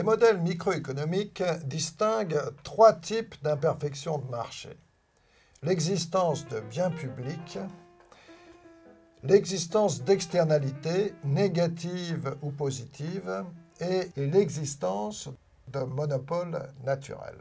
modèles microéconomiques distinguent trois types d'imperfections de marché. L'existence de biens publics, l'existence d'externalités négatives ou positives et l'existence de monopoles naturels.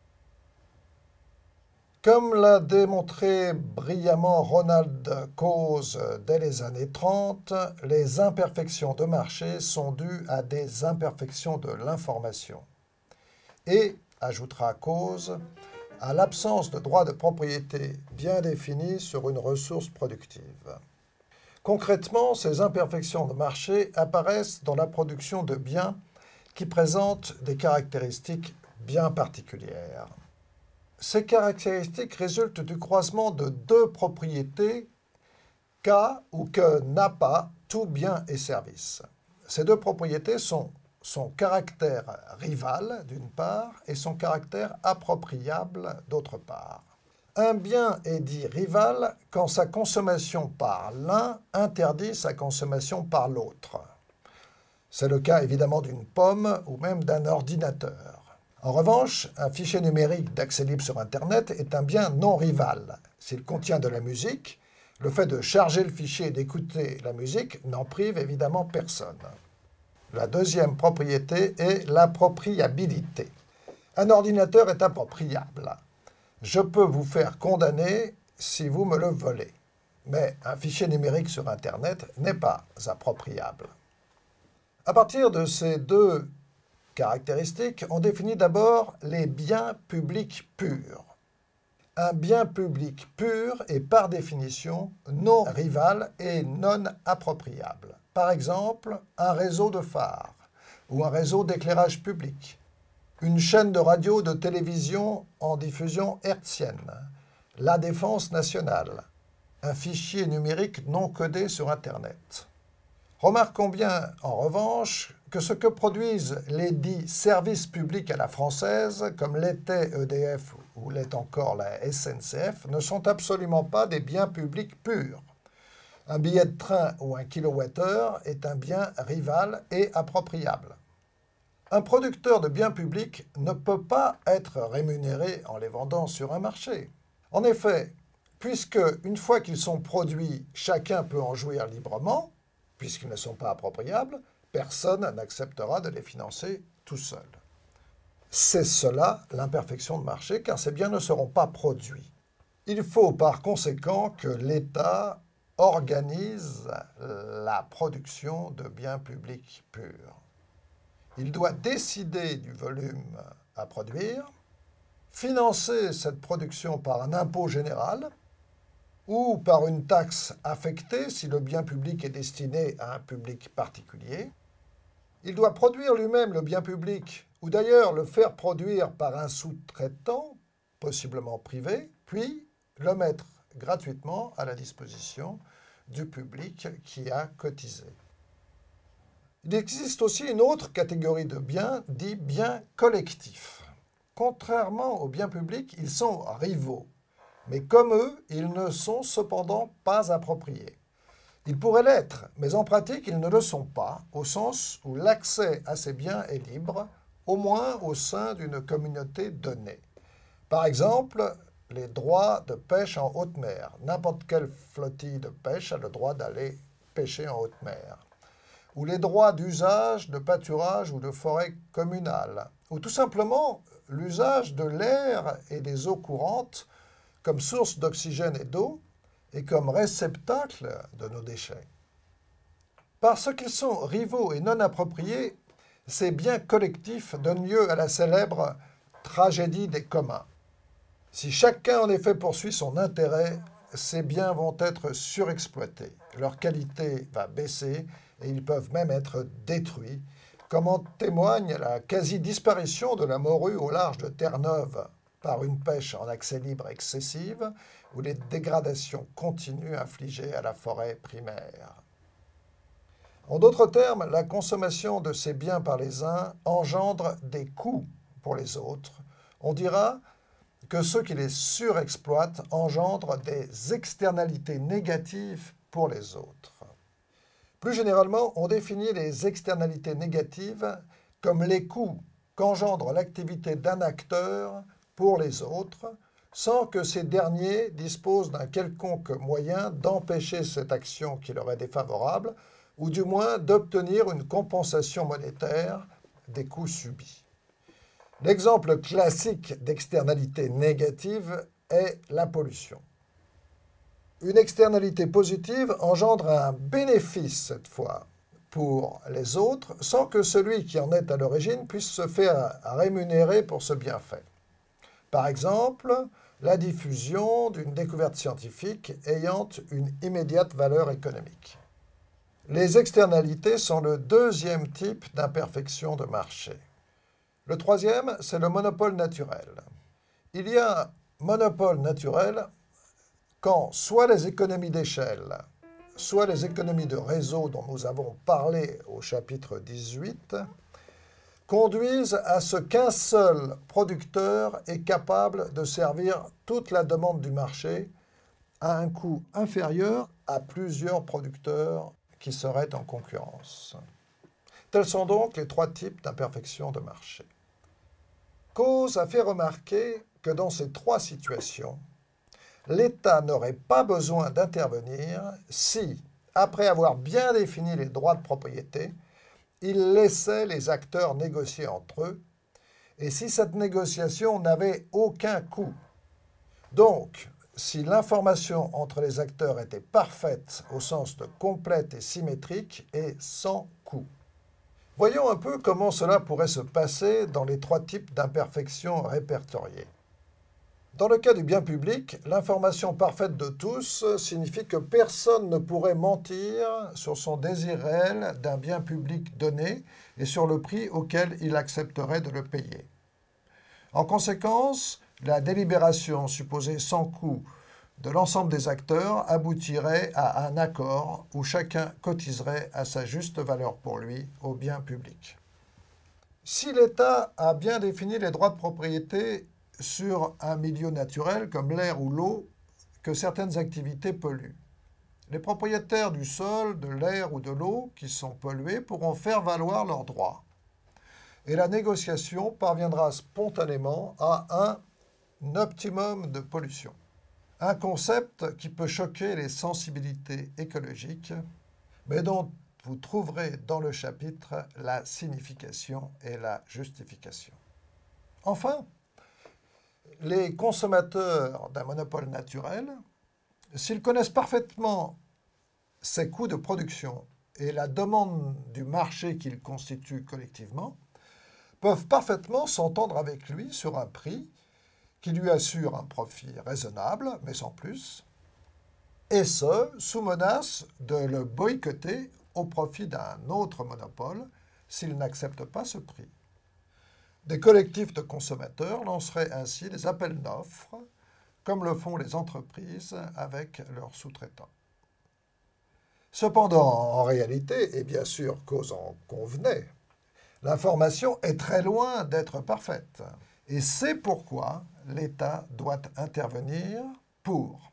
Comme l'a démontré brillamment Ronald Coase dès les années 30, les imperfections de marché sont dues à des imperfections de l'information. Et, ajoutera Coase, à l'absence de droit de propriété bien défini sur une ressource productive. Concrètement, ces imperfections de marché apparaissent dans la production de biens qui présentent des caractéristiques bien particulières. Ces caractéristiques résultent du croisement de deux propriétés qu'a ou que n'a pas tout bien et service. Ces deux propriétés sont son caractère rival, d'une part, et son caractère appropriable, d'autre part. Un bien est dit rival quand sa consommation par l'un interdit sa consommation par l'autre. C'est le cas évidemment d'une pomme ou même d'un ordinateur. En revanche, un fichier numérique d'accès libre sur Internet est un bien non rival. S'il contient de la musique, le fait de charger le fichier et d'écouter la musique n'en prive évidemment personne. La deuxième propriété est l'appropriabilité. Un ordinateur est appropriable. Je peux vous faire condamner si vous me le volez. Mais un fichier numérique sur Internet n'est pas appropriable. À partir de ces deux caractéristiques, on définit d'abord les biens publics purs. Un bien public pur est par définition non rival et non appropriable. Par exemple, un réseau de phares ou un réseau d'éclairage public, une chaîne de radio ou de télévision en diffusion hertzienne, la défense nationale, un fichier numérique non codé sur Internet. Remarquons bien, en revanche, que ce que produisent les dits services publics à la française, comme l'était EDF ou l'est encore la SNCF, ne sont absolument pas des biens publics purs. Un billet de train ou un kilowattheure est un bien rival et appropriable. Un producteur de biens publics ne peut pas être rémunéré en les vendant sur un marché. En effet, puisque une fois qu'ils sont produits, chacun peut en jouir librement, puisqu'ils ne sont pas appropriables, personne n'acceptera de les financer tout seul. C'est cela l'imperfection de marché, car ces biens ne seront pas produits. Il faut par conséquent que l'État organise la production de biens publics purs. Il doit décider du volume à produire, financer cette production par un impôt général ou par une taxe affectée si le bien public est destiné à un public particulier. Il doit produire lui-même le bien public ou d'ailleurs le faire produire par un sous-traitant, possiblement privé, puis le mettre gratuitement à la disposition du public qui a cotisé. Il existe aussi une autre catégorie de biens, dits biens collectifs. Contrairement aux biens publics, ils sont rivaux, mais comme eux, ils ne sont cependant pas appropriés. Ils pourraient l'être, mais en pratique, ils ne le sont pas, au sens où l'accès à ces biens est libre, au moins au sein d'une communauté donnée. Par exemple, les droits de pêche en haute mer. N'importe quelle flottille de pêche a le droit d'aller pêcher en haute mer. Ou les droits d'usage, de pâturage ou de forêt communale. Ou tout simplement l'usage de l'air et des eaux courantes comme source d'oxygène et d'eau et comme réceptacle de nos déchets. Parce qu'ils sont rivaux et non appropriés, ces biens collectifs donnent lieu à la célèbre tragédie des communs. Si chacun en effet poursuit son intérêt, ces biens vont être surexploités. Leur qualité va baisser et ils peuvent même être détruits, comme en témoigne la quasi-disparition de la morue au large de Terre-Neuve par une pêche en accès libre excessive ou les dégradations continues infligées à la forêt primaire. En d'autres termes, la consommation de ces biens par les uns engendre des coûts pour les autres. On dira que ceux qui les surexploitent engendrent des externalités négatives pour les autres. Plus généralement, on définit les externalités négatives comme les coûts qu'engendre l'activité d'un acteur pour les autres, sans que ces derniers disposent d'un quelconque moyen d'empêcher cette action qui leur est défavorable, ou du moins d'obtenir une compensation monétaire des coûts subis. L'exemple classique d'externalité négative est la pollution. Une externalité positive engendre un bénéfice, cette fois, pour les autres, sans que celui qui en est à l'origine puisse se faire rémunérer pour ce bienfait. Par exemple, la diffusion d'une découverte scientifique ayant une immédiate valeur économique. Les externalités sont le deuxième type d'imperfection de marché. Le troisième, c'est le monopole naturel. Il y a un monopole naturel quand soit les économies d'échelle, soit les économies de réseau dont nous avons parlé au chapitre 18, conduisent à ce qu'un seul producteur est capable de servir toute la demande du marché à un coût inférieur à plusieurs producteurs qui seraient en concurrence. Tels sont donc les trois types d'imperfection de marché. Coase a fait remarquer que dans ces trois situations, l'État n'aurait pas besoin d'intervenir si, après avoir bien défini les droits de propriété, il laissait les acteurs négocier entre eux, et si cette négociation n'avait aucun coût. Donc, si l'information entre les acteurs était parfaite au sens de complète et symétrique et sans coût. Voyons un peu comment cela pourrait se passer dans les trois types d'imperfections répertoriés. Dans le cas du bien public, l'information parfaite de tous signifie que personne ne pourrait mentir sur son désir réel d'un bien public donné et sur le prix auquel il accepterait de le payer. En conséquence, la délibération supposée sans coût de l'ensemble des acteurs aboutirait à un accord où chacun cotiserait à sa juste valeur pour lui au bien public. Si l'État a bien défini les droits de propriété sur un milieu naturel comme l'air ou l'eau que certaines activités polluent, les propriétaires du sol, de l'air ou de l'eau qui sont pollués pourront faire valoir leurs droits. Et la négociation parviendra spontanément à un optimum de pollution. Un concept qui peut choquer les sensibilités écologiques, mais dont vous trouverez dans le chapitre la signification et la justification. Enfin, les consommateurs d'un monopole naturel, s'ils connaissent parfaitement ses coûts de production et la demande du marché qu'ils constituent collectivement, peuvent parfaitement s'entendre avec lui sur un prix qui lui assure un profit raisonnable, mais sans plus, et ce, sous menace de le boycotter au profit d'un autre monopole s'il n'accepte pas ce prix. Des collectifs de consommateurs lanceraient ainsi des appels d'offres, comme le font les entreprises avec leurs sous-traitants. Cependant, en réalité, et bien sûr Coase en convenait, l'information est très loin d'être parfaite. Et c'est pourquoi l'État doit intervenir pour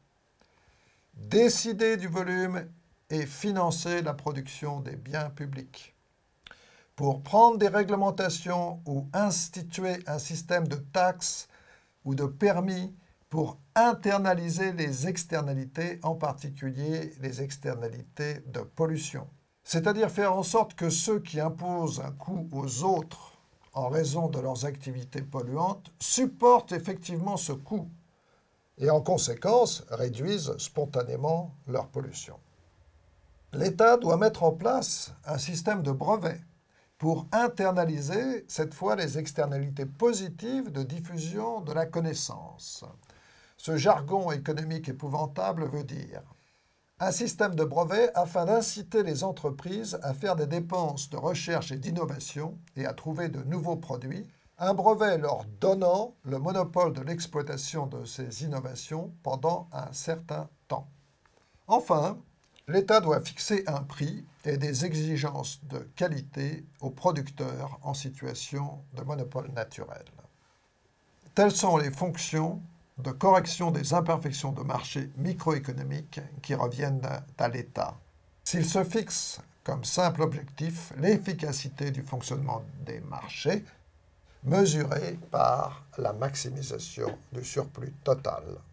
décider du volume et financer la production des biens publics, pour prendre des réglementations ou instituer un système de taxes ou de permis pour internaliser les externalités, en particulier les externalités de pollution. C'est-à-dire faire en sorte que ceux qui imposent un coût aux autres en raison de leurs activités polluantes supportent effectivement ce coût et en conséquence réduisent spontanément leur pollution. L'État doit mettre en place un système de brevets pour internaliser cette fois les externalités positives de diffusion de la connaissance. Ce jargon économique épouvantable veut dire un système de brevets afin d'inciter les entreprises à faire des dépenses de recherche et d'innovation et à trouver de nouveaux produits, un brevet leur donnant le monopole de l'exploitation de ces innovations pendant un certain temps. Enfin, l'État doit fixer un prix et des exigences de qualité aux producteurs en situation de monopole naturel. Telles sont les fonctions de correction des imperfections de marché microéconomiques qui reviennent à l'État. S'il se fixe comme simple objectif l'efficacité du fonctionnement des marchés, mesurée par la maximisation du surplus total.